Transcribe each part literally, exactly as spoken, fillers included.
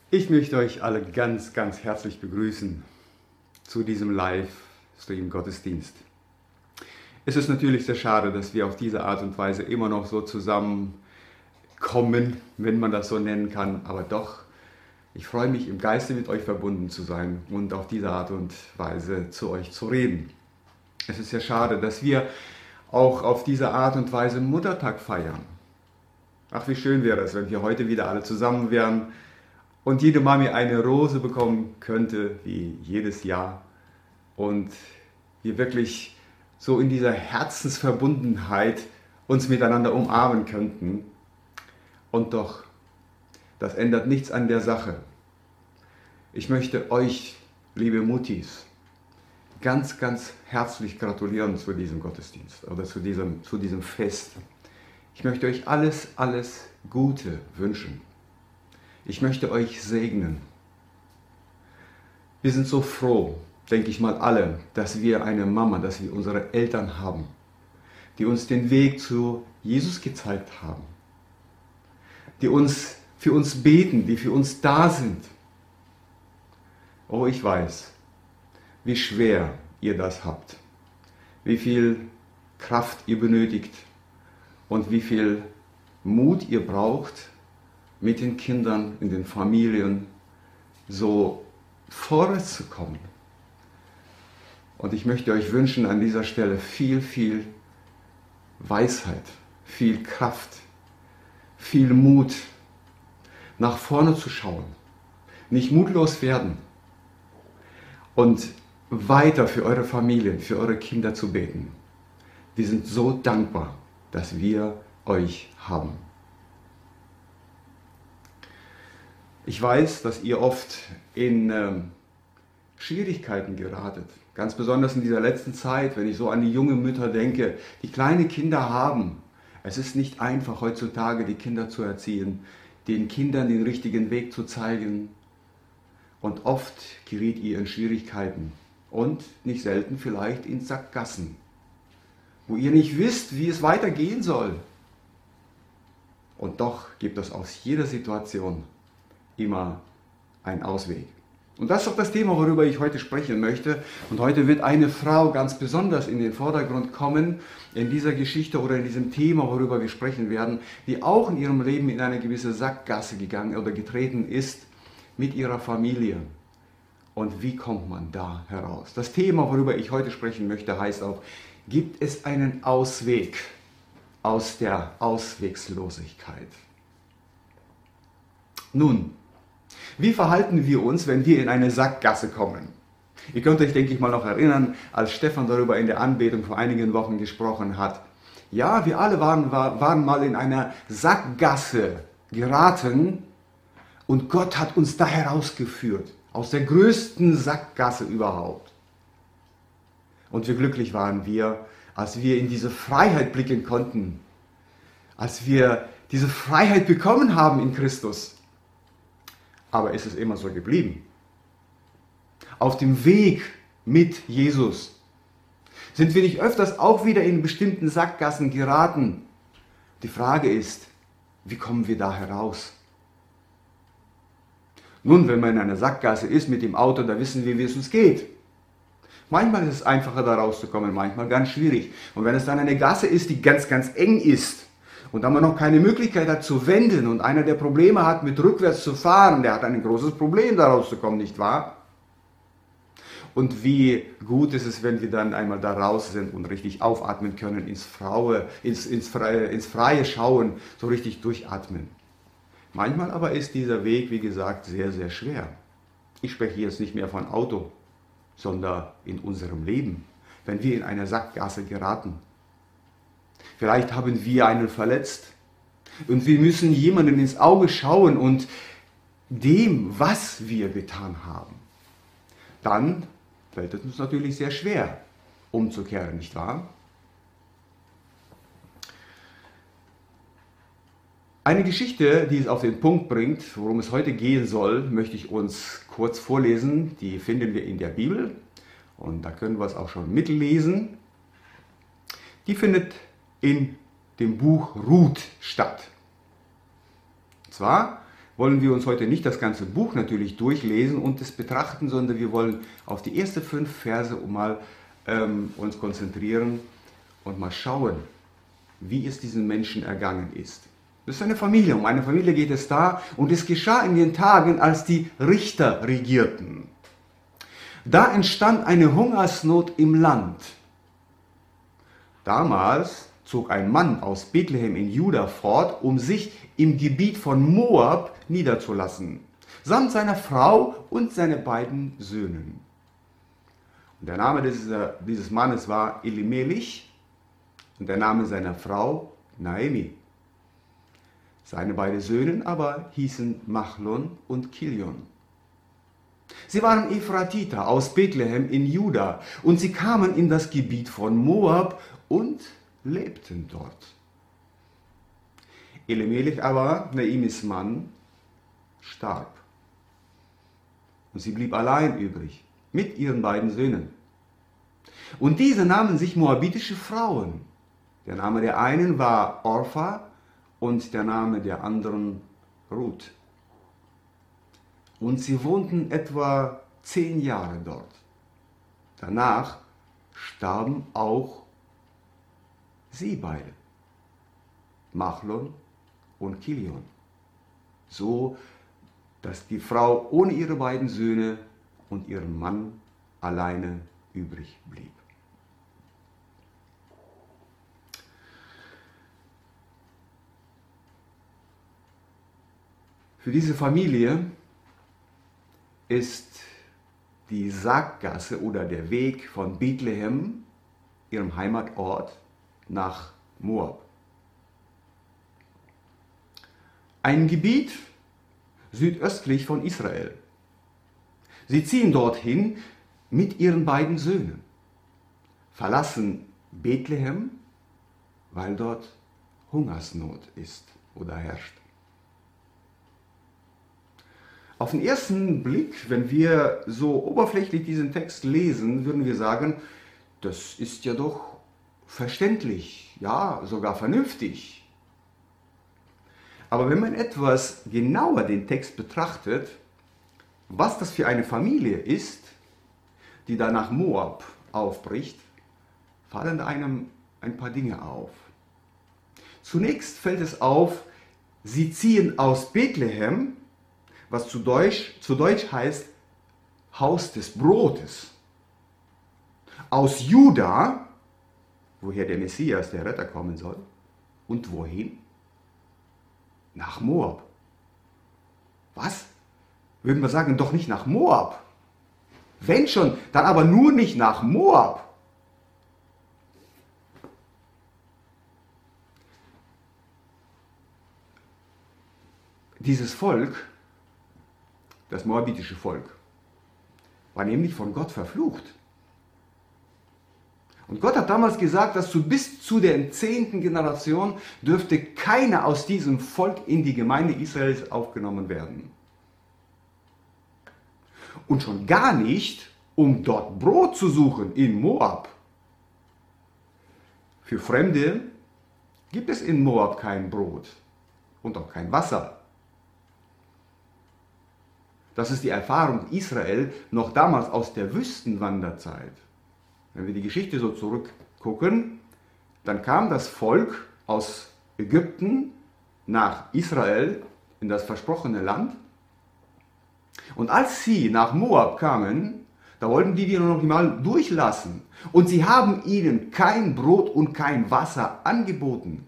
Ich möchte euch alle ganz, ganz herzlich begrüßen zu diesem Livestream-Gottesdienst. Es ist natürlich sehr schade, dass wir auf diese Art und Weise immer noch so zusammenkommen, wenn man das so nennen kann, aber doch, ich freue mich im Geiste mit euch verbunden zu sein und auf diese Art und Weise zu euch zu reden. Es ist sehr schade, dass wir auch auf diese Art und Weise Muttertag feiern. Ach, wie schön wäre es, wenn wir heute wieder alle zusammen wären und jede Mami eine Rose bekommen könnte, wie jedes Jahr. Und wir wirklich so in dieser Herzensverbundenheit uns miteinander umarmen könnten. Und doch, das ändert nichts an der Sache. Ich möchte euch, liebe Muttis, ganz, ganz herzlich gratulieren zu diesem Gottesdienst oder zu diesem, zu diesem Fest. Ich möchte euch alles, alles Gute wünschen. Ich möchte euch segnen. Wir sind so froh, denke ich mal alle, dass wir eine Mama, dass wir unsere Eltern haben, die uns den Weg zu Jesus gezeigt haben, die uns für uns beten, die für uns da sind. Oh, ich weiß, wie schwer ihr das habt, wie viel Kraft ihr benötigt und wie viel Mut ihr braucht, mit den Kindern, in den Familien so vorwärts zu kommen. Und ich möchte euch wünschen an dieser Stelle viel, viel Weisheit, viel Kraft, viel Mut, nach vorne zu schauen, nicht mutlos werden und weiter für eure Familien, für eure Kinder zu beten. Wir sind so dankbar, dass wir euch haben. Ich weiß, dass ihr oft in ähm, Schwierigkeiten geratet, ganz besonders in dieser letzten Zeit, wenn ich so an die jungen Mütter denke, die kleine Kinder haben. Es ist nicht einfach heutzutage, die Kinder zu erziehen, den Kindern den richtigen Weg zu zeigen. Und oft geriet ihr in Schwierigkeiten und nicht selten vielleicht in Sackgassen, wo ihr nicht wisst, wie es weitergehen soll. Und doch gibt es aus jeder Situation immer einen Ausweg. Und das ist auch das Thema, worüber ich heute sprechen möchte. Und heute wird eine Frau ganz besonders in den Vordergrund kommen, in dieser Geschichte oder in diesem Thema, worüber wir sprechen werden, die auch in ihrem Leben in eine gewisse Sackgasse gegangen oder getreten ist mit ihrer Familie. Und wie kommt man da heraus? Das Thema, worüber ich heute sprechen möchte, heißt auch, gibt es einen Ausweg aus der Auswegslosigkeit? Nun, wie verhalten wir uns, wenn wir in eine Sackgasse kommen? Ihr könnt euch, denke ich mal, noch erinnern, als Stefan darüber in der Anbetung vor einigen Wochen gesprochen hat. Ja, wir alle waren, waren mal in einer Sackgasse geraten und Gott hat uns da herausgeführt, aus der größten Sackgasse überhaupt. Und wie glücklich waren wir, als wir in diese Freiheit blicken konnten, als wir diese Freiheit bekommen haben in Christus. Aber ist es immer so geblieben? Auf dem Weg mit Jesus sind wir nicht öfters auch wieder in bestimmten Sackgassen geraten? Die Frage ist, wie kommen wir da heraus? Nun, wenn man in einer Sackgasse ist mit dem Auto, da wissen wir, wie es uns geht. Manchmal ist es einfacher, da rauszukommen, manchmal ganz schwierig. Und wenn es dann eine Gasse ist, die ganz, ganz eng ist, und da man noch keine Möglichkeit hat zu wenden und einer, der Probleme hat, mit rückwärts zu fahren, der hat ein großes Problem, da rauszukommen, nicht wahr? Und wie gut ist es, wenn wir dann einmal da raus sind und richtig aufatmen können, ins, Fraue, ins, ins, Freie, ins Freie schauen, so richtig durchatmen. Manchmal aber ist dieser Weg, wie gesagt, sehr, sehr schwer. Ich spreche jetzt nicht mehr von Auto, sondern in unserem Leben, wenn wir in eine Sackgasse geraten. Vielleicht haben wir einen verletzt und wir müssen jemandem ins Auge schauen und dem, was wir getan haben, dann fällt es uns natürlich sehr schwer, umzukehren, nicht wahr? Eine Geschichte, die es auf den Punkt bringt, worum es heute gehen soll, möchte ich uns kurz vorlesen. Die finden wir in der Bibel und da können wir es auch schon mitlesen. Die findet in dem Buch Ruth statt. Und zwar wollen wir uns heute nicht das ganze Buch natürlich durchlesen und es betrachten, sondern wir wollen auf die ersten fünf Verse mal ähm, uns konzentrieren und mal schauen, wie es diesen Menschen ergangen ist. Das ist eine Familie, um eine Familie geht es da und es geschah in den Tagen, als die Richter regierten. Da entstand eine Hungersnot im Land. Damals zog ein Mann aus Bethlehem in Juda fort, um sich im Gebiet von Moab niederzulassen, samt seiner Frau und seinen beiden Söhnen. Und der Name dieses, dieses Mannes war Elimelech und der Name seiner Frau Naemi. Seine beiden Söhne aber hießen Machlon und Kilion. Sie waren Ephratiter aus Bethlehem in Juda und sie kamen in das Gebiet von Moab und lebten dort. Elimelech aber, Naemis Mann, starb. Und sie blieb allein übrig, mit ihren beiden Söhnen. Und diese nahmen sich moabitische Frauen. Der Name der einen war Orpha und der Name der anderen Ruth. Und sie wohnten etwa zehn Jahre dort. Danach starben auch sie beide, Machlon und Kilion, so dass die Frau ohne ihre beiden Söhne und ihren Mann alleine übrig blieb. Für diese Familie ist die Sackgasse oder der Weg von Bethlehem, ihrem Heimatort, nach Moab. Ein Gebiet südöstlich von Israel. Sie ziehen dorthin mit ihren beiden Söhnen, verlassen Bethlehem, weil dort Hungersnot ist oder herrscht. Auf den ersten Blick, wenn wir so oberflächlich diesen Text lesen, würden wir sagen, das ist ja doch verständlich, ja, sogar vernünftig. Aber wenn man etwas genauer den Text betrachtet, was das für eine Familie ist, die da nach Moab aufbricht, fallen einem ein paar Dinge auf. Zunächst fällt es auf, sie ziehen aus Bethlehem, was zu Deutsch, zu Deutsch heißt Haus des Brotes. Aus Juda, woher der Messias, der Retter, kommen soll. Und wohin? Nach Moab. Was? Würden wir sagen, doch nicht nach Moab. Wenn schon, dann aber nur nicht nach Moab. Dieses Volk, das moabitische Volk, war nämlich von Gott verflucht. Und Gott hat damals gesagt, dass zu, bis zu der zehnten Generation dürfte keiner aus diesem Volk in die Gemeinde Israels aufgenommen werden. Und schon gar nicht, um dort Brot zu suchen in Moab. Für Fremde gibt es in Moab kein Brot und auch kein Wasser. Das ist die Erfahrung Israel noch damals aus der Wüstenwanderzeit. Wenn wir die Geschichte so zurückgucken, dann kam das Volk aus Ägypten nach Israel in das versprochene Land. Und als sie nach Moab kamen, da wollten die die noch mal durchlassen. Und sie haben ihnen kein Brot und kein Wasser angeboten.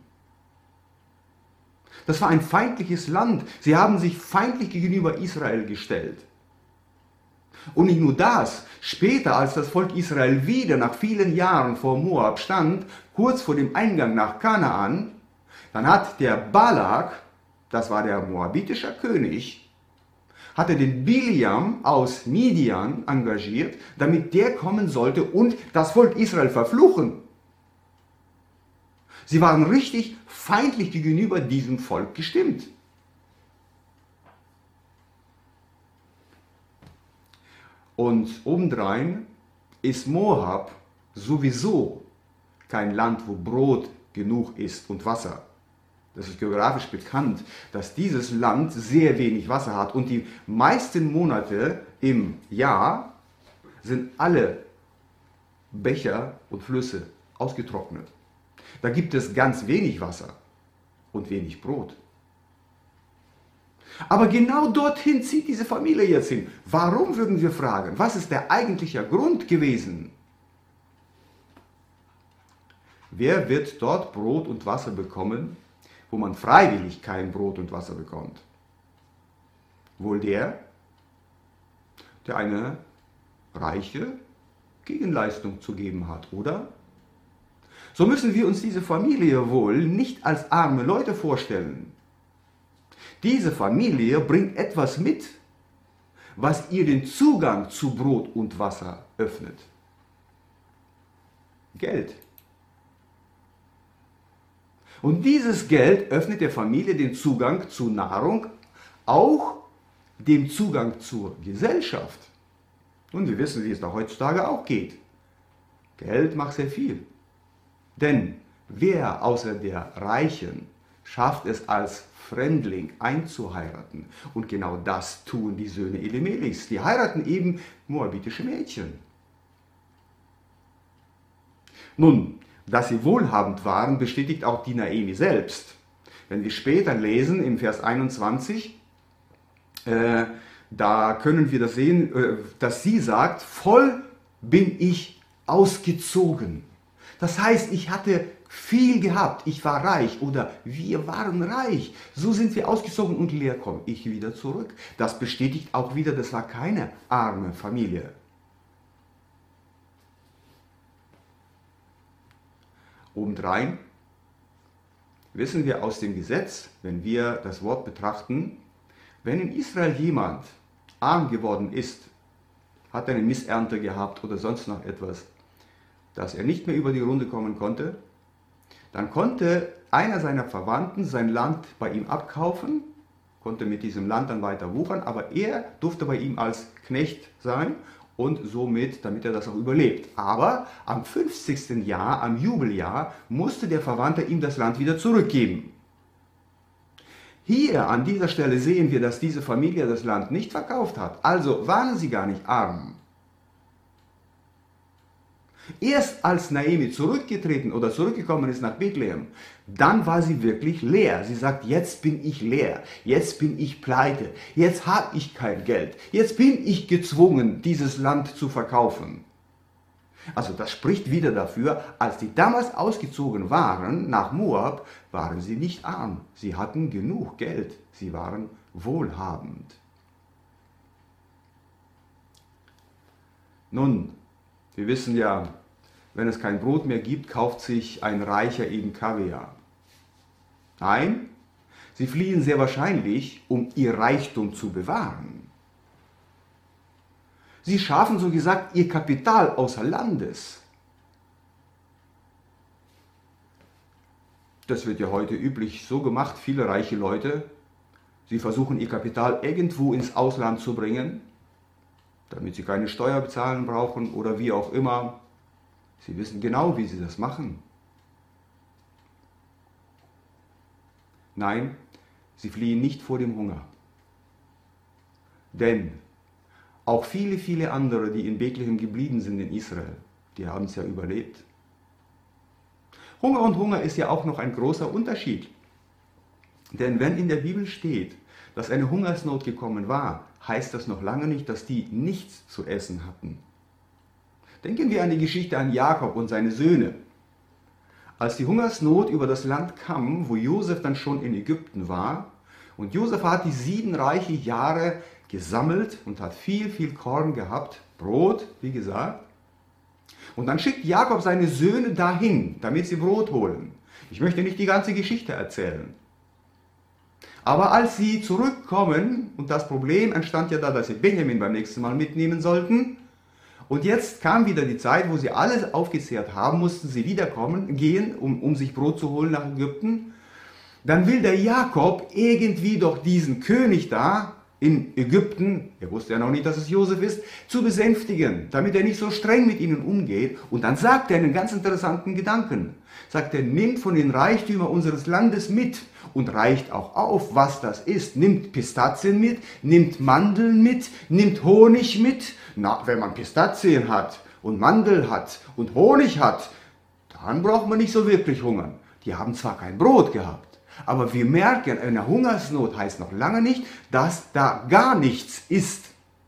Das war ein feindliches Land. Sie haben sich feindlich gegenüber Israel gestellt. Und nicht nur das, später, als das Volk Israel wieder nach vielen Jahren vor Moab stand, kurz vor dem Eingang nach Kanaan, dann hat der Balak, das war der moabitische König, hatte den Biliam aus Midian engagiert, damit der kommen sollte und das Volk Israel verfluchen. Sie waren richtig feindlich gegenüber diesem Volk gestimmt. Und obendrein ist Moab sowieso kein Land, wo Brot genug ist und Wasser. Das ist geografisch bekannt, dass dieses Land sehr wenig Wasser hat und die meisten Monate im Jahr sind alle Bäche und Flüsse ausgetrocknet. Da gibt es ganz wenig Wasser und wenig Brot. Aber genau dorthin zieht diese Familie jetzt hin. Warum, würden wir fragen? Was ist der eigentliche Grund gewesen? Wer wird dort Brot und Wasser bekommen, wo man freiwillig kein Brot und Wasser bekommt? Wohl der, der eine reiche Gegenleistung zu geben hat, oder? So müssen wir uns diese Familie wohl nicht als arme Leute vorstellen. Diese Familie bringt etwas mit, was ihr den Zugang zu Brot und Wasser öffnet. Geld. Und dieses Geld öffnet der Familie den Zugang zu Nahrung, auch den Zugang zur Gesellschaft. Und wir wissen, wie es da heutzutage auch geht. Geld macht sehr viel. Denn wer außer der Reichen schafft es als Fremdling einzuheiraten? Und genau das tun die Söhne Elimelechs. Die heiraten eben moabitische Mädchen. Nun, dass sie wohlhabend waren, bestätigt auch die Naomi selbst. Wenn wir später lesen, im Vers einundzwanzig, äh, da können wir das sehen, äh, dass sie sagt, voll bin ich ausgezogen. Das heißt, ich hatte viel gehabt, ich war reich oder wir waren reich. So sind wir ausgezogen und leer komme ich wieder zurück. Das bestätigt auch wieder, das war keine arme Familie. Obendrein wissen wir aus dem Gesetz, wenn wir das Wort betrachten, wenn in Israel jemand arm geworden ist, hat eine Missernte gehabt oder sonst noch etwas, dass er nicht mehr über die Runde kommen konnte, dann konnte einer seiner Verwandten sein Land bei ihm abkaufen, konnte mit diesem Land dann weiter wuchern, aber er durfte bei ihm als Knecht sein und somit, damit er das auch überlebt. Aber am fünfzigsten Jahr, am Jubeljahr, musste der Verwandte ihm das Land wieder zurückgeben. Hier an dieser Stelle sehen wir, dass diese Familie das Land nicht verkauft hat. Also waren sie gar nicht arm. Erst als Naomi zurückgetreten oder zurückgekommen ist nach Bethlehem, dann war sie wirklich leer. Sie sagt, jetzt bin ich leer, jetzt bin ich pleite, jetzt habe ich kein Geld, jetzt bin ich gezwungen, dieses Land zu verkaufen. Also das spricht wieder dafür, als die damals ausgezogen waren nach Moab, waren sie nicht arm. Sie hatten genug Geld, sie waren wohlhabend. Nun, wir wissen ja, wenn es kein Brot mehr gibt, kauft sich ein Reicher eben Kaviar. Nein, sie fliehen sehr wahrscheinlich, um ihr Reichtum zu bewahren. Sie schaffen so gesagt ihr Kapital außer Landes. Das wird ja heute üblich so gemacht, viele reiche Leute, sie versuchen ihr Kapital irgendwo ins Ausland zu bringen, damit sie keine Steuer bezahlen brauchen oder wie auch immer. Sie wissen genau, wie sie das machen. Nein, sie fliehen nicht vor dem Hunger. Denn auch viele, viele andere, die in Bethlehem geblieben sind in Israel, die haben es ja überlebt. Hunger und Hunger ist ja auch noch ein großer Unterschied. Denn wenn in der Bibel steht, dass eine Hungersnot gekommen war, heißt das noch lange nicht, dass die nichts zu essen hatten. Denken wir an die Geschichte an Jakob und seine Söhne. Als die Hungersnot über das Land kam, wo Josef dann schon in Ägypten war, und Josef hat die sieben reiche Jahre gesammelt und hat viel, viel Korn gehabt, Brot, wie gesagt. Und dann schickt Jakob seine Söhne dahin, damit sie Brot holen. Ich möchte nicht die ganze Geschichte erzählen. Aber als sie zurückkommen, und das Problem entstand ja da, dass sie Benjamin beim nächsten Mal mitnehmen sollten, und jetzt kam wieder die Zeit, wo sie alles aufgezehrt haben, mussten sie wiederkommen, gehen, um, um sich Brot zu holen nach Ägypten. Dann will der Jakob irgendwie doch diesen König da in Ägypten, er wusste ja noch nicht, dass es Josef ist, zu besänftigen, damit er nicht so streng mit ihnen umgeht. Und dann sagt er einen ganz interessanten Gedanken. Sagt er, nimmt von den Reichtümern unseres Landes mit und reicht auch auf, was das ist. Nimmt Pistazien mit, nimmt Mandeln mit, nimmt Honig mit. Na, wenn man Pistazien hat und Mandel hat und Honig hat, dann braucht man nicht so wirklich hungern. Die haben zwar kein Brot gehabt, aber wir merken, eine Hungersnot heißt noch lange nicht, dass da gar nichts ist.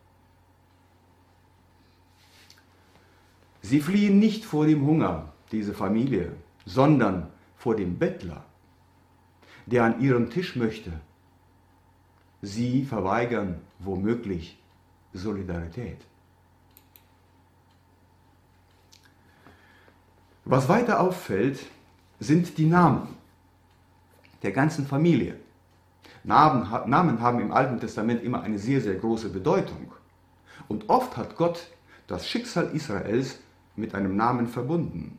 Sie fliehen nicht vor dem Hunger, diese Familie, sondern vor dem Bettler, der an ihren Tisch möchte. Sie verweigern womöglich Solidarität. Was weiter auffällt, sind die Namen der ganzen Familie. Namen, Namen haben im Alten Testament immer eine sehr, sehr große Bedeutung. Und oft hat Gott das Schicksal Israels mit einem Namen verbunden.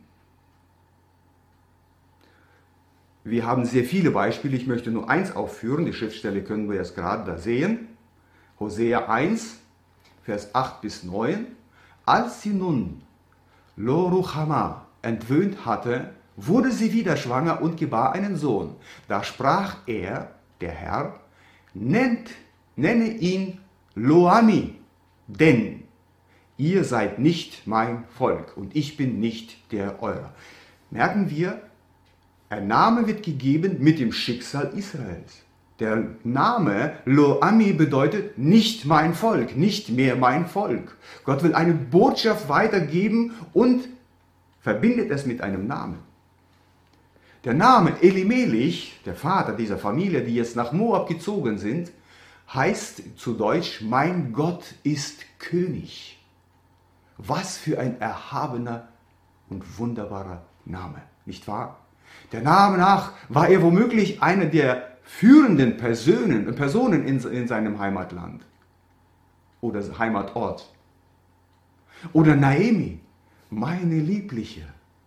Wir haben sehr viele Beispiele, ich möchte nur eins aufführen, die Schriftstelle können wir jetzt gerade da sehen. Hosea eins, Vers acht bis neun. Als sie nun Lo Ruchama entwöhnt hatte, wurde sie wieder schwanger und gebar einen Sohn. Da sprach er, der Herr, nennt, nenne ihn Loami, denn ihr seid nicht mein Volk und ich bin nicht der eure. Merken wir, ein Name wird gegeben mit dem Schicksal Israels. Der Name Loami bedeutet nicht mein Volk, nicht mehr mein Volk. Gott will eine Botschaft weitergeben und verbindet es mit einem Namen. Der Name Elimelech, der Vater dieser Familie, die jetzt nach Moab gezogen sind, heißt zu Deutsch, mein Gott ist König. Was für ein erhabener und wunderbarer Name, nicht wahr? Der Name nach war er womöglich eine der führenden Personen, Personen in, in seinem Heimatland oder Heimatort. Oder Naemi, meine Liebliche.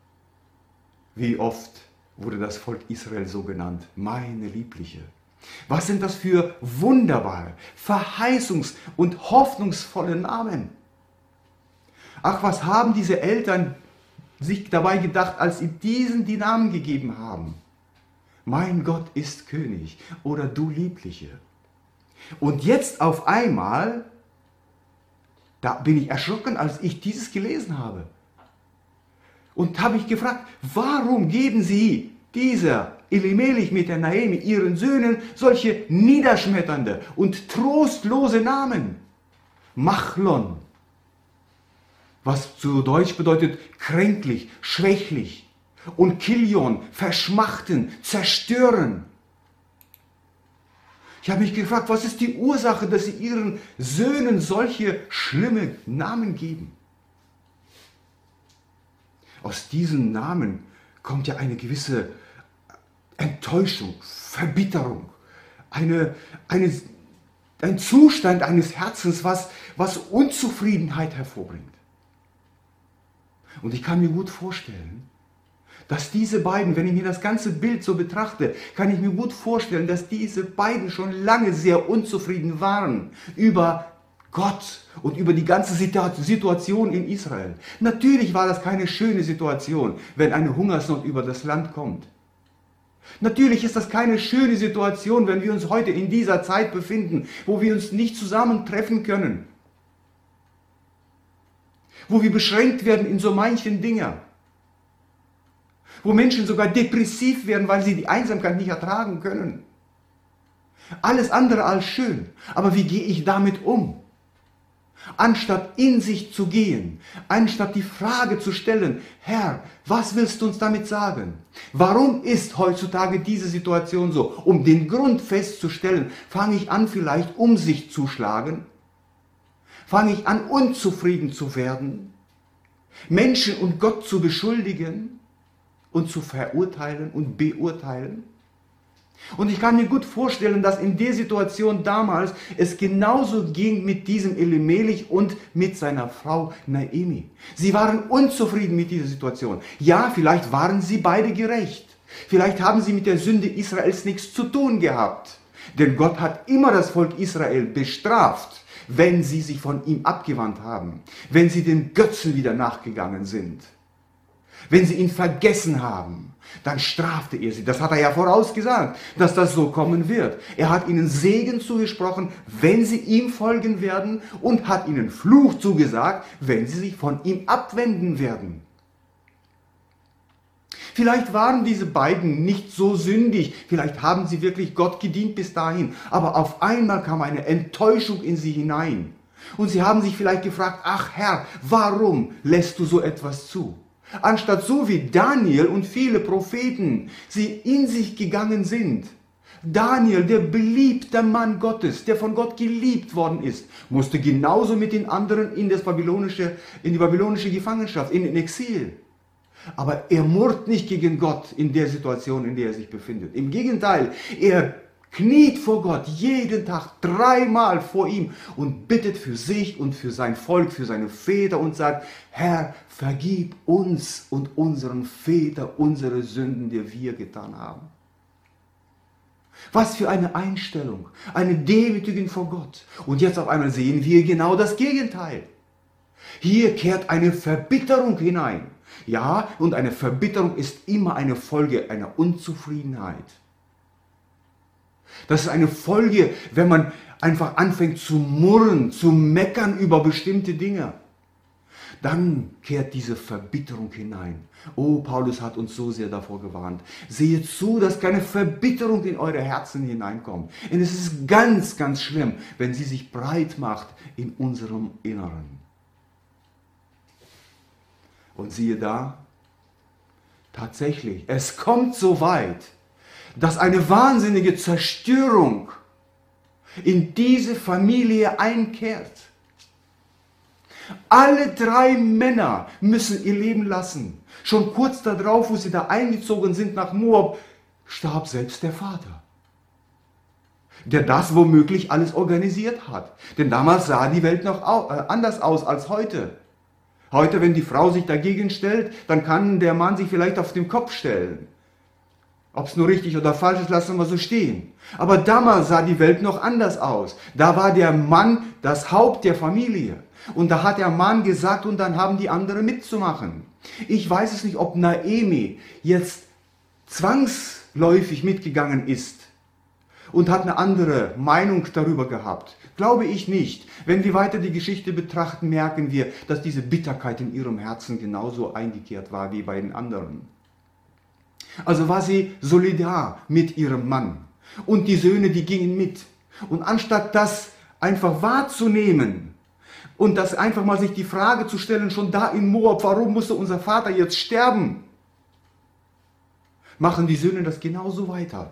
Wie oft wurde das Volk Israel so genannt, meine Liebliche. Was sind das für wunderbare, verheißungs- und hoffnungsvolle Namen? Ach, was haben diese Eltern sich dabei gedacht, als sie diesen die Namen gegeben haben? Mein Gott ist König oder du Liebliche. Und jetzt auf einmal, da bin ich erschrocken, als ich dieses gelesen habe. Und habe ich gefragt, warum geben sie dieser Elimelech mit der Naemi ihren Söhnen solche niederschmetternde und trostlose Namen? Machlon, was zu Deutsch bedeutet kränklich, schwächlich. Und Kilion, verschmachten, zerstören. Ich habe mich gefragt, was ist die Ursache, dass sie ihren Söhnen solche schlimme Namen geben? Aus diesen Namen kommt ja eine gewisse Enttäuschung, Verbitterung, eine, eine, ein Zustand eines Herzens, was, was Unzufriedenheit hervorbringt. Und ich kann mir gut vorstellen, dass diese beiden, wenn ich mir das ganze Bild so betrachte, kann ich mir gut vorstellen, dass diese beiden schon lange sehr unzufrieden waren über Gott und über die ganze Situation in Israel. Natürlich war das keine schöne Situation, wenn eine Hungersnot über das Land kommt. Natürlich ist das keine schöne Situation, wenn wir uns heute in dieser Zeit befinden, wo wir uns nicht zusammentreffen können, wo wir beschränkt werden in so manchen Dingen, wo Menschen sogar depressiv werden, weil sie die Einsamkeit nicht ertragen können. Alles andere als schön. Aber wie gehe ich damit um? Anstatt in sich zu gehen, anstatt die Frage zu stellen, Herr, was willst du uns damit sagen? Warum ist heutzutage diese Situation so? Um den Grund festzustellen, fange ich an, vielleicht um sich zu schlagen? Fange ich an, unzufrieden zu werden? Menschen und Gott zu beschuldigen? Und zu verurteilen und beurteilen. Und ich kann mir gut vorstellen, dass in der Situation damals es genauso ging mit diesem Elimelech und mit seiner Frau Naemi. Sie waren unzufrieden mit dieser Situation. Ja, vielleicht waren sie beide gerecht. Vielleicht haben sie mit der Sünde Israels nichts zu tun gehabt. Denn Gott hat immer das Volk Israel bestraft, wenn sie sich von ihm abgewandt haben, wenn sie den Götzen wieder nachgegangen sind, wenn sie ihn vergessen haben, dann strafte er sie. Das hat er ja vorausgesagt, dass das so kommen wird. Er hat ihnen Segen zugesprochen, wenn sie ihm folgen werden, und hat ihnen Fluch zugesagt, wenn sie sich von ihm abwenden werden. Vielleicht waren diese beiden nicht so sündig, vielleicht haben sie wirklich Gott gedient bis dahin, aber auf einmal kam eine Enttäuschung in sie hinein. Und sie haben sich vielleicht gefragt, ach Herr, warum lässt du so etwas zu? Anstatt so wie Daniel und viele Propheten sie in sich gegangen sind. Daniel, der beliebte Mann Gottes, der von Gott geliebt worden ist, musste genauso mit den anderen in, das babylonische, in die babylonische Gefangenschaft, in den Exil. Aber er murrt nicht gegen Gott in der Situation, in der er sich befindet. Im Gegenteil, er kniet vor Gott jeden Tag dreimal vor ihm und bittet für sich und für sein Volk, für seine Väter und sagt, Herr, vergib uns und unseren Vätern unsere Sünden, die wir getan haben. Was für eine Einstellung, eine Demütigung vor Gott. Und jetzt auf einmal sehen wir genau das Gegenteil. Hier kehrt eine Verbitterung hinein. Ja, und eine Verbitterung ist immer eine Folge einer Unzufriedenheit. Das ist eine Folge, wenn man einfach anfängt zu murren, zu meckern über bestimmte Dinge. Dann kehrt diese Verbitterung hinein. Oh, Paulus hat uns so sehr davor gewarnt. Seht zu, dass keine Verbitterung in eure Herzen hineinkommt. Denn es ist ganz, ganz schlimm, wenn sie sich breit macht in unserem Inneren. Und siehe da, tatsächlich, es kommt so weit, dass eine wahnsinnige Zerstörung in diese Familie einkehrt. Alle drei Männer müssen ihr Leben lassen. Schon kurz darauf, wo sie da eingezogen sind nach Moab, starb selbst der Vater, der das womöglich alles organisiert hat. Denn damals sah die Welt noch anders aus als heute. Heute, wenn die Frau sich dagegen stellt, dann kann der Mann sich vielleicht auf den Kopf stellen. Ob es nur richtig oder falsch ist, lassen wir so stehen. Aber damals sah die Welt noch anders aus. Da war der Mann das Haupt der Familie. Und da hat der Mann gesagt, und dann haben die anderen mitzumachen. Ich weiß es nicht, ob Naomi jetzt zwangsläufig mitgegangen ist und hat eine andere Meinung darüber gehabt. Glaube ich nicht. Wenn wir weiter die Geschichte betrachten, merken wir, dass diese Bitterkeit in ihrem Herzen genauso eingekehrt war wie bei den anderen. Also war sie solidar mit ihrem Mann. Und die Söhne, die gingen mit. Und anstatt das einfach wahrzunehmen und das einfach mal sich die Frage zu stellen, schon da in Moab, warum musste unser Vater jetzt sterben, machen die Söhne das genauso weiter.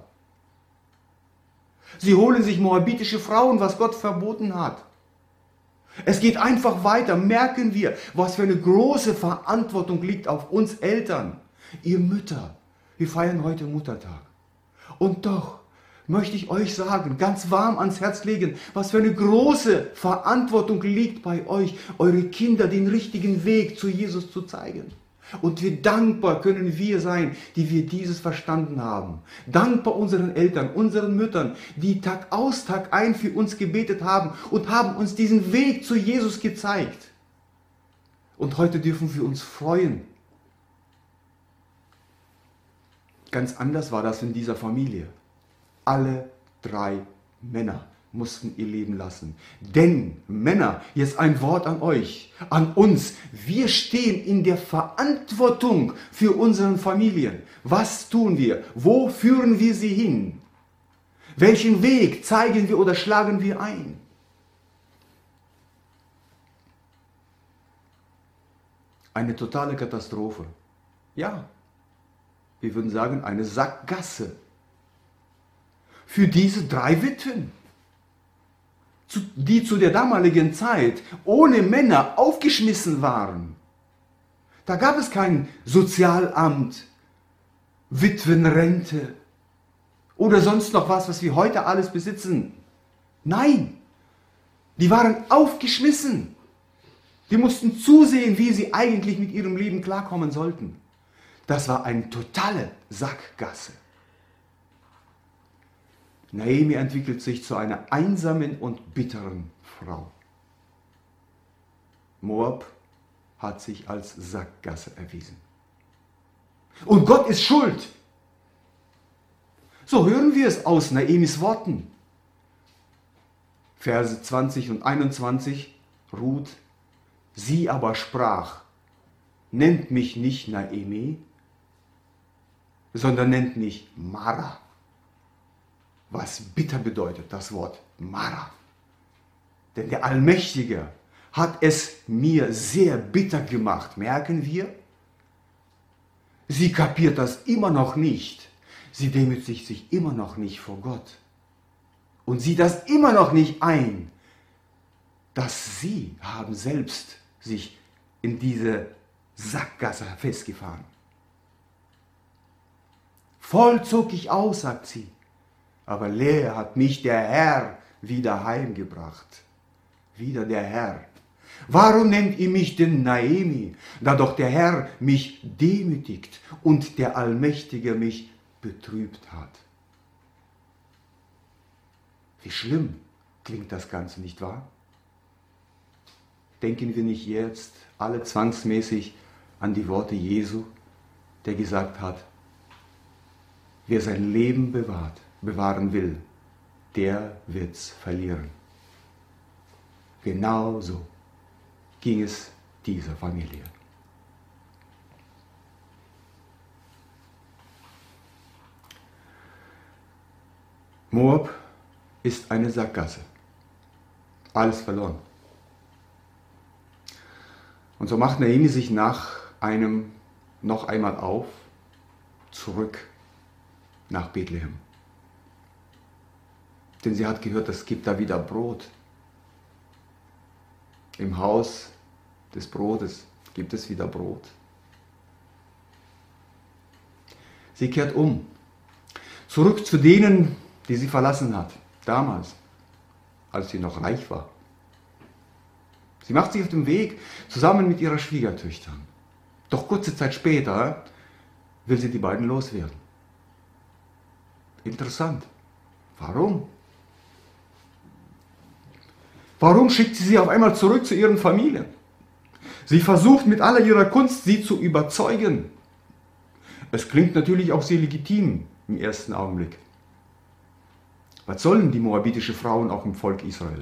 Sie holen sich moabitische Frauen, was Gott verboten hat. Es geht einfach weiter, merken wir, was für eine große Verantwortung liegt auf uns Eltern, ihr Mütter. Wir feiern heute Muttertag. Und doch möchte ich euch sagen, ganz warm ans Herz legen, was für eine große Verantwortung liegt bei euch, eure Kinder den richtigen Weg zu Jesus zu zeigen. Und wie dankbar können wir sein, die wir dieses verstanden haben. Dankbar unseren Eltern, unseren Müttern, die Tag aus, Tag ein für uns gebetet haben und haben uns diesen Weg zu Jesus gezeigt. Und heute dürfen wir uns freuen. Ganz anders war das in dieser Familie. Alle drei Männer mussten ihr Leben lassen. Denn, Männer, jetzt ein Wort an euch, an uns. Wir stehen in der Verantwortung für unsere Familien. Was tun wir? Wo führen wir sie hin? Welchen Weg zeigen wir oder schlagen wir ein? Eine totale Katastrophe. Ja, wir würden sagen, eine Sackgasse. Für diese drei Witwen, die zu der damaligen Zeit ohne Männer aufgeschmissen waren. Da gab es kein Sozialamt, Witwenrente oder sonst noch was, was wir heute alles besitzen. Nein, die waren aufgeschmissen. Die mussten zusehen, wie sie eigentlich mit ihrem Leben klarkommen sollten. Das war eine totale Sackgasse. Naomi entwickelt sich zu einer einsamen und bitteren Frau. Moab hat sich als Sackgasse erwiesen. Und Gott ist schuld. So hören wir es aus Naomis Worten. Verse zwanzig und einundzwanzig, Ruth, sie aber sprach, nennt mich nicht Naomi, sondern nennt mich Mara. Was bitter bedeutet, das Wort Mara. Denn der Allmächtige hat es mir sehr bitter gemacht, merken wir? Sie kapiert das immer noch nicht. Sie demütigt sich immer noch nicht vor Gott. Und sieht das immer noch nicht ein, dass sie haben selbst sich in diese Sackgasse festgefahren. Voll zog ich aus, sagt sie, aber leer hat mich der Herr wieder heimgebracht. Wieder der Herr. Warum nennt ihr mich denn Naomi, da doch der Herr mich demütigt und der Allmächtige mich betrübt hat? Wie schlimm klingt das Ganze, nicht wahr? Denken wir nicht jetzt alle zwangsmäßig an die Worte Jesu, der gesagt hat, wer sein Leben bewahrt, bewahren will, der wird's verlieren. Genauso ging es dieser Familie. Moab ist eine Sackgasse. Alles verloren. Und so macht Naomi sich nach einem noch einmal auf, zurück nach Bethlehem. Denn sie hat gehört, es gibt da wieder Brot. Im Haus des Brotes gibt es wieder Brot. Sie kehrt um, zurück zu denen, die sie verlassen hat, damals, als sie noch reich war. Sie macht sich auf den Weg zusammen mit ihrer Schwiegertöchtern. Doch kurze Zeit später will sie die beiden loswerden. Interessant. Warum? Warum schickt sie sie auf einmal zurück zu ihren Familien? Sie versucht mit aller ihrer Kunst, sie zu überzeugen. Es klingt natürlich auch sehr legitim im ersten Augenblick. Was sollen die moabitische Frauen auch im Volk Israel?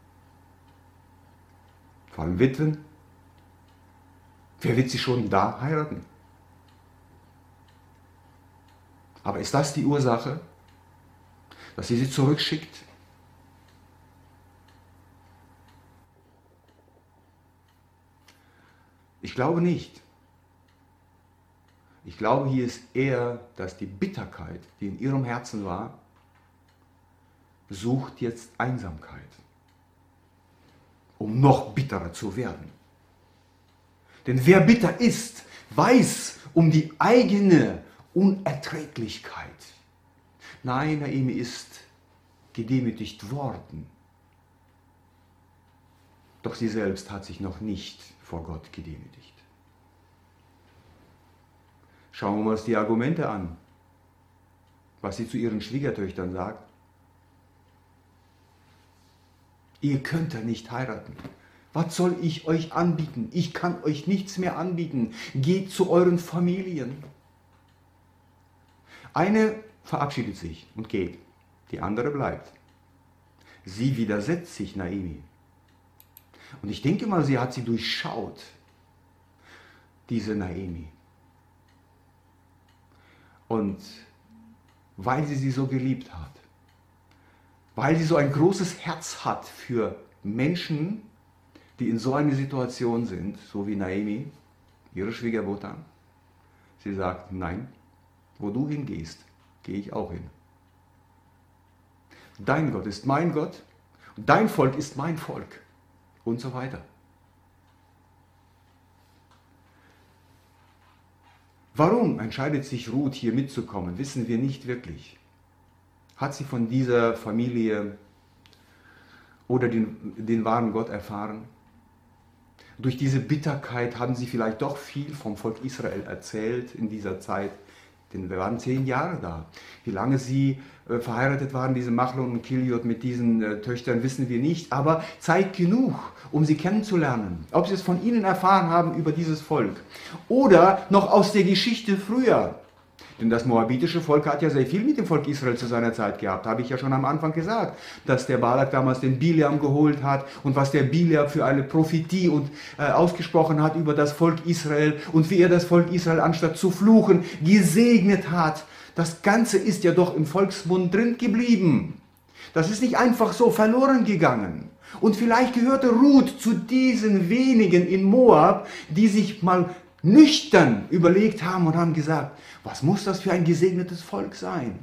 Vor allem Witwen. Wer wird sie schon da heiraten? Aber ist das die Ursache, dass sie sie zurückschickt? Ich glaube nicht. Ich glaube, hier ist eher, dass die Bitterkeit, die in ihrem Herzen war, sucht jetzt Einsamkeit, um noch bitterer zu werden. Denn wer bitter ist, weiß um die eigene Unerträglichkeit. Nein, Naomi ist gedemütigt worden. Doch sie selbst hat sich noch nicht vor Gott gedemütigt. Schauen wir uns die Argumente an, was sie zu ihren Schwiegertöchtern sagt. Ihr könnt ja nicht heiraten. Was soll ich euch anbieten? Ich kann euch nichts mehr anbieten. Geht zu euren Familien. Eine verabschiedet sich und geht, die andere bleibt. Sie widersetzt sich Naomi. Und ich denke mal, sie hat sie durchschaut, diese Naomi. Und weil sie sie so geliebt hat, weil sie so ein großes Herz hat für Menschen, die in so einer Situation sind, so wie Naomi, ihre Schwiegermutter, sie sagt, nein, wo du hingehst, gehe ich auch hin. Dein Gott ist mein Gott, und dein Volk ist mein Volk und so weiter. Warum entscheidet sich Ruth, hier mitzukommen, wissen wir nicht wirklich. Hat sie von dieser Familie oder den, den wahren Gott erfahren? Durch diese Bitterkeit haben sie vielleicht doch viel vom Volk Israel erzählt in dieser Zeit, Denn wir waren zehn Jahre da. Wie lange sie äh, verheiratet waren, diese Machlon und Kiliot mit diesen äh, Töchtern, wissen wir nicht. Aber Zeit genug, um sie kennenzulernen. Ob sie es von ihnen erfahren haben über dieses Volk. Oder noch aus der Geschichte früher. Denn das moabitische Volk hat ja sehr viel mit dem Volk Israel zu seiner Zeit gehabt. Habe ich ja schon am Anfang gesagt, dass der Balak damals den Bileam geholt hat und was der Bileam für eine Prophetie und, äh, ausgesprochen hat über das Volk Israel und wie er das Volk Israel anstatt zu fluchen gesegnet hat. Das Ganze ist ja doch im Volksmund drin geblieben. Das ist nicht einfach so verloren gegangen. Und vielleicht gehörte Ruth zu diesen wenigen in Moab, die sich mal nüchtern überlegt haben und haben gesagt, was muss das für ein gesegnetes Volk sein?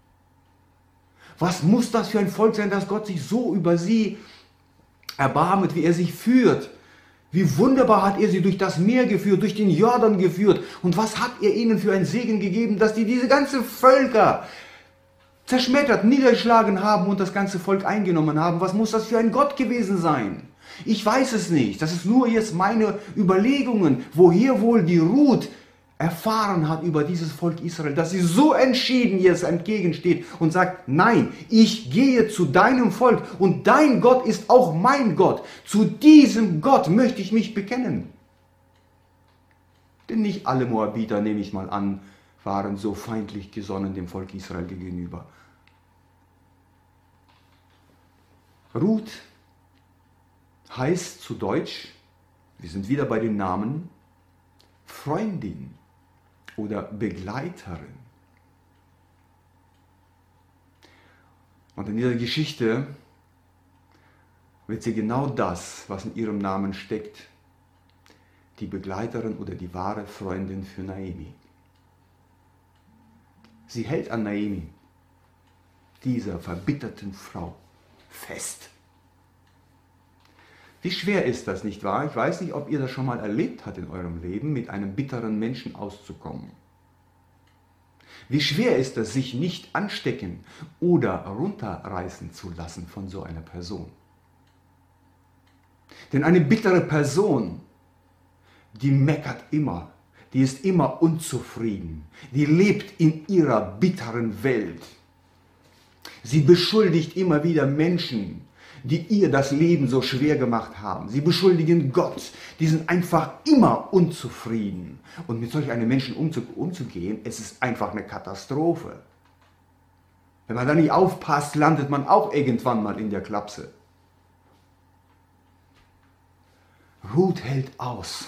Was muss das für ein Volk sein, dass Gott sich so über sie erbarmet, wie er sich führt? Wie wunderbar hat er sie durch das Meer geführt, durch den Jordan geführt. Und was hat er ihnen für einen Segen gegeben, dass die diese ganze Völker zerschmettert, niedergeschlagen haben und das ganze Volk eingenommen haben? Was muss das für ein Gott gewesen sein? Ich weiß es nicht. Das ist nur jetzt meine Überlegungen, woher wohl die Ruth erfahren hat über dieses Volk Israel, dass sie so entschieden jetzt entgegensteht und sagt, nein, ich gehe zu deinem Volk und dein Gott ist auch mein Gott. Zu diesem Gott möchte ich mich bekennen. Denn nicht alle Moabiter, nehme ich mal an, waren so feindlich gesonnen dem Volk Israel gegenüber. Ruth heißt zu Deutsch, wir sind wieder bei den Namen, Freundin oder Begleiterin. Und in dieser Geschichte wird sie genau das, was in ihrem Namen steckt, die Begleiterin oder die wahre Freundin für Naomi. Sie hält an Naomi, dieser verbitterten Frau, fest. Wie schwer ist das, nicht wahr? Ich weiß nicht, ob ihr das schon mal erlebt habt in eurem Leben, mit einem bitteren Menschen auszukommen. Wie schwer ist es, sich nicht anstecken oder runterreißen zu lassen von so einer Person. Denn eine bittere Person, die meckert immer, die ist immer unzufrieden, die lebt in ihrer bitteren Welt. Sie beschuldigt immer wieder Menschen, die ihr das Leben so schwer gemacht haben. Sie beschuldigen Gott. Die sind einfach immer unzufrieden. Und mit solch einem Menschen umzugehen, es ist einfach eine Katastrophe. Wenn man da nicht aufpasst, landet man auch irgendwann mal in der Klapse. Ruth hält aus.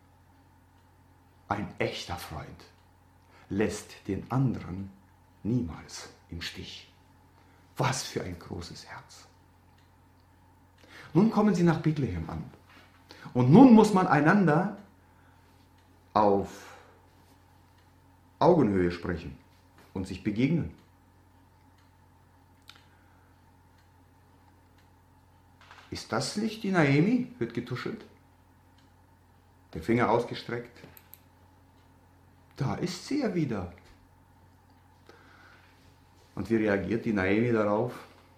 Ein echter Freund lässt den anderen niemals im Stich. Was für ein großes Herz. Nun kommen sie nach Bethlehem an. Und nun muss man einander auf Augenhöhe sprechen und sich begegnen. Ist das nicht die Naomi? Wird getuschelt. Der Finger ausgestreckt. Da ist sie ja wieder. Und wie reagiert die Naomi darauf?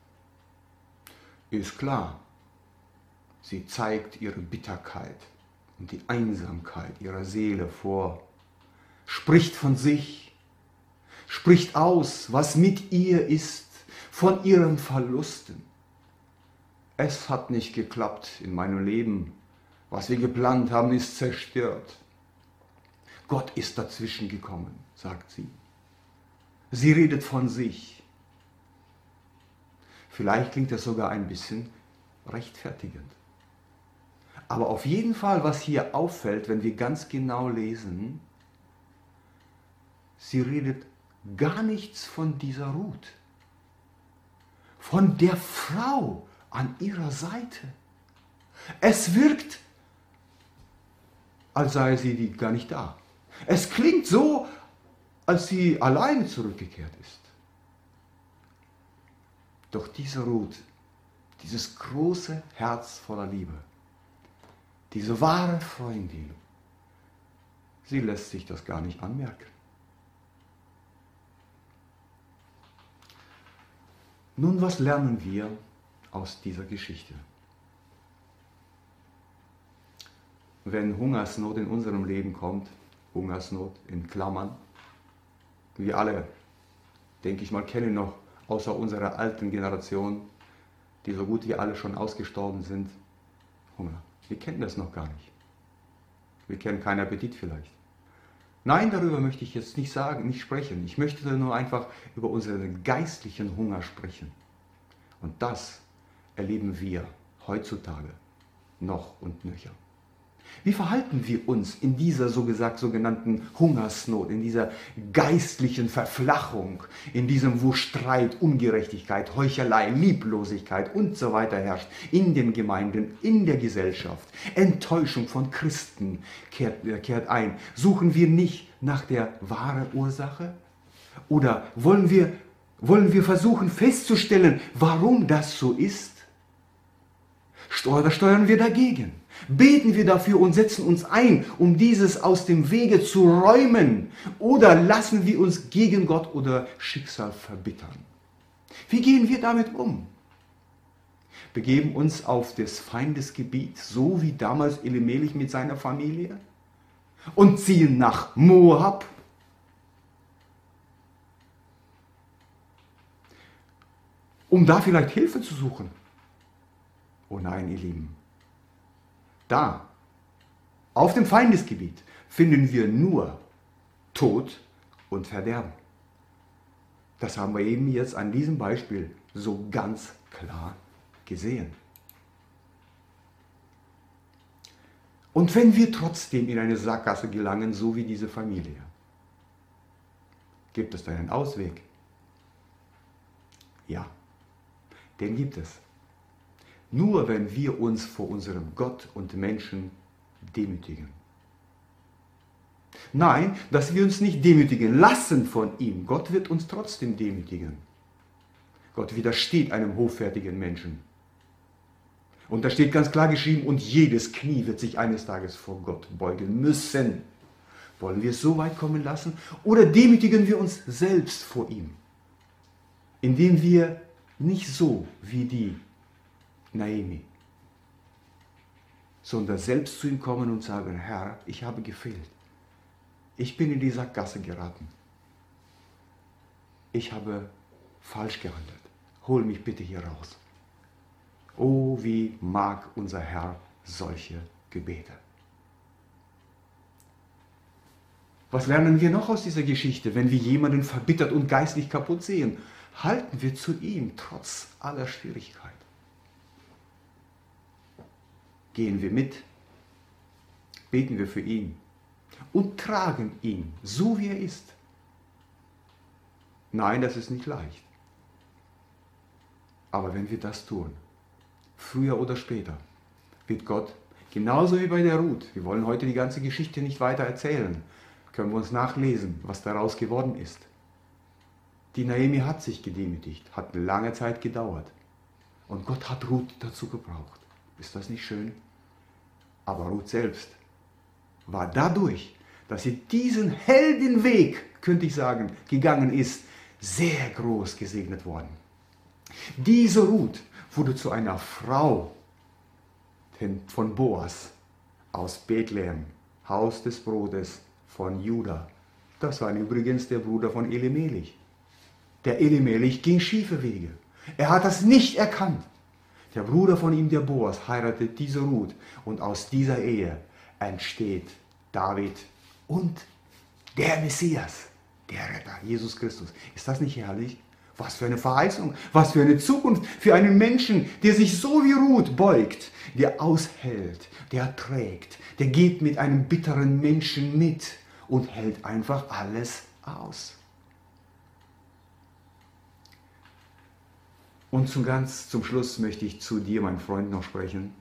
Ist klar. Sie zeigt ihre Bitterkeit und die Einsamkeit ihrer Seele vor, spricht von sich, spricht aus, was mit ihr ist, von ihren Verlusten. Es hat nicht geklappt in meinem Leben. Was wir geplant haben, ist zerstört. Gott ist dazwischen gekommen, sagt sie. Sie redet von sich. Vielleicht klingt das sogar ein bisschen rechtfertigend. Aber auf jeden Fall, was hier auffällt, wenn wir ganz genau lesen, sie redet gar nichts von dieser Ruth, von der Frau an ihrer Seite. Es wirkt, als sei sie die gar nicht da. Es klingt so, als sie alleine zurückgekehrt ist. Doch diese Ruth, dieses große Herz voller Liebe, diese wahre Freundin, sie lässt sich das gar nicht anmerken. Nun, was lernen wir aus dieser Geschichte? Wenn Hungersnot in unserem Leben kommt, Hungersnot in Klammern, Wir alle, denke ich mal, kennen noch, außer unserer alten Generation, die so gut wie alle schon ausgestorben sind, Hunger. Wir kennen das noch gar nicht. Wir kennen keinen Appetit vielleicht. Nein, darüber möchte ich jetzt nicht sagen, nicht sprechen. Ich möchte nur einfach über unseren geistlichen Hunger sprechen. Und das erleben wir heutzutage noch und nöcher. Wie verhalten wir uns in dieser so gesagt sogenannten Hungersnot, in dieser geistlichen Verflachung, in diesem, wo Streit, Ungerechtigkeit, Heuchelei, Lieblosigkeit und so weiter herrscht, in den Gemeinden, in der Gesellschaft, Enttäuschung von Christen kehrt, äh, kehrt ein. Suchen wir nicht nach der wahren Ursache? Oder wollen wir, wollen wir versuchen festzustellen, warum das so ist? Oder steuern wir dagegen? Beten wir dafür und setzen uns ein, um dieses aus dem Wege zu räumen? Oder lassen wir uns gegen Gott oder Schicksal verbittern? Wie gehen wir damit um? Begeben uns auf des Feindes Gebiet, so wie damals Elimelech mit seiner Familie? Und ziehen nach Moab? Um da vielleicht Hilfe zu suchen? Oh nein, ihr Lieben. Da, auf dem Feindesgebiet, finden wir nur Tod und Verderben. Das haben wir eben jetzt an diesem Beispiel so ganz klar gesehen. Und wenn wir trotzdem in eine Sackgasse gelangen, so wie diese Familie, gibt es da einen Ausweg? Ja, den gibt es. Nur wenn wir uns vor unserem Gott und Menschen demütigen. Nein, dass wir uns nicht demütigen lassen von ihm. Gott wird uns trotzdem demütigen. Gott widersteht einem hoffärtigen Menschen. Und da steht ganz klar geschrieben, und jedes Knie wird sich eines Tages vor Gott beugen müssen. Wollen wir es so weit kommen lassen? Oder demütigen wir uns selbst vor ihm? Indem wir nicht so wie die Naomi, sondern selbst zu ihm kommen und sagen, Herr, ich habe gefehlt. Ich bin in die Sackgasse geraten. Ich habe falsch gehandelt. Hol mich bitte hier raus. Oh, wie mag unser Herr solche Gebete. Was lernen wir noch aus dieser Geschichte, wenn wir jemanden verbittert und geistlich kaputt sehen? Halten wir zu ihm trotz aller Schwierigkeiten. Gehen wir mit, beten wir für ihn und tragen ihn, so wie er ist. Nein, das ist nicht leicht. Aber wenn wir das tun, früher oder später, wird Gott, genauso wie bei der Ruth, wir wollen heute die ganze Geschichte nicht weiter erzählen, können wir uns nachlesen, was daraus geworden ist. Die Naomi hat sich gedemütigt, hat eine lange Zeit gedauert. Und Gott hat Ruth dazu gebraucht. Ist das nicht schön? Aber Ruth selbst war dadurch, dass sie diesen Heldenweg, könnte ich sagen, gegangen ist, sehr groß gesegnet worden. Diese Ruth wurde zu einer Frau von Boas aus Bethlehem, Haus des Brotes von Juda. Das war übrigens der Bruder von Elimelech. Der Elimelech ging schiefe Wege. Er hat das nicht erkannt. Der Bruder von ihm, der Boas, heiratet diese Ruth und aus dieser Ehe entsteht David und der Messias, der Retter, Jesus Christus. Ist das nicht herrlich? Was für eine Verheißung, was für eine Zukunft für einen Menschen, der sich so wie Ruth beugt, der aushält, der trägt, der geht mit einem bitteren Menschen mit und hält einfach alles aus. Und zum ganz zum Schluss möchte ich zu dir, mein Freund, noch sprechen.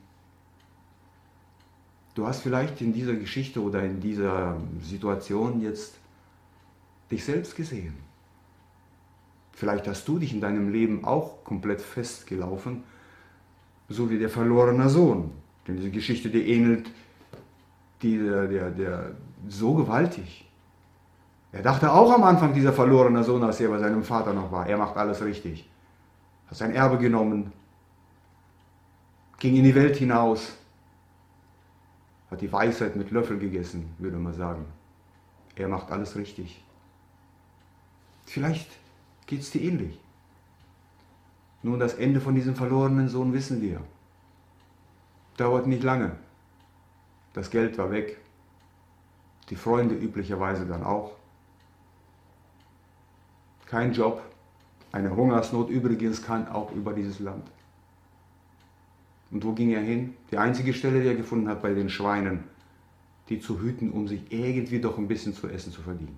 Du hast vielleicht in dieser Geschichte oder in dieser Situation jetzt dich selbst gesehen. Vielleicht hast du dich in deinem Leben auch komplett festgelaufen, so wie der verlorene Sohn. Denn diese Geschichte, die ähnelt die, der, der, der so gewaltig. Er dachte auch am Anfang, dieser verlorene Sohn, als er bei seinem Vater noch war, er macht alles richtig. Hat sein Erbe genommen, ging in die Welt hinaus, hat die Weisheit mit Löffel gegessen, würde man sagen. Er macht alles richtig. Vielleicht geht es dir ähnlich. Nun, das Ende von diesem verlorenen Sohn wissen wir. Dauert nicht lange. Das Geld war weg. Die Freunde üblicherweise dann auch. Kein Job. Eine Hungersnot übrigens kann auch über dieses Land. Und wo ging er hin? Die einzige Stelle, die er gefunden hat, bei den Schweinen, die zu hüten, um sich irgendwie doch ein bisschen zu essen zu verdienen.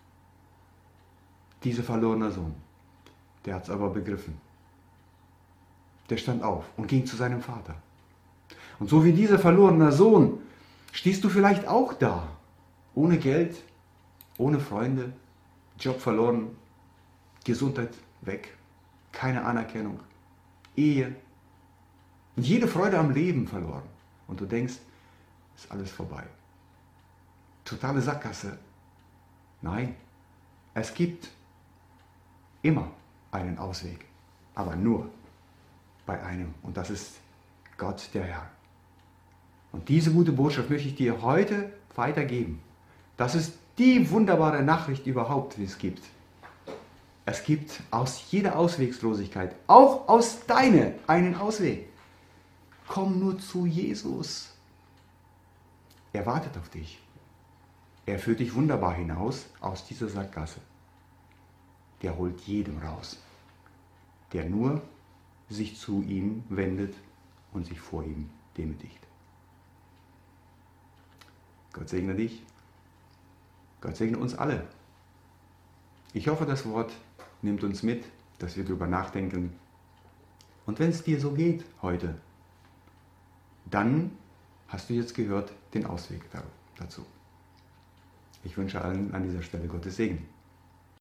Dieser verlorene Sohn, der hat es aber begriffen. Der stand auf und ging zu seinem Vater. Und so wie dieser verlorene Sohn, stehst du vielleicht auch da. Ohne Geld, ohne Freunde, Job verloren, Gesundheit weg, keine Anerkennung, Ehe und jede Freude am Leben verloren. Und du denkst, ist alles vorbei. Totale Sackgasse. Nein, es gibt immer einen Ausweg, aber nur bei einem, und das ist Gott der Herr. Und diese gute Botschaft möchte ich dir heute weitergeben. Das ist die wunderbare Nachricht überhaupt, die es gibt. Es gibt aus jeder Auswegslosigkeit, auch aus deiner, einen Ausweg. Komm nur zu Jesus. Er wartet auf dich. Er führt dich wunderbar hinaus aus dieser Sackgasse. Der holt jedem raus, der nur sich zu ihm wendet und sich vor ihm demütigt. Gott segne dich. Gott segne uns alle. Ich hoffe, das Wort nimmt uns mit, dass wir darüber nachdenken. Und wenn es dir so geht heute, dann hast du jetzt gehört den Ausweg dazu. Ich wünsche allen an dieser Stelle Gottes Segen.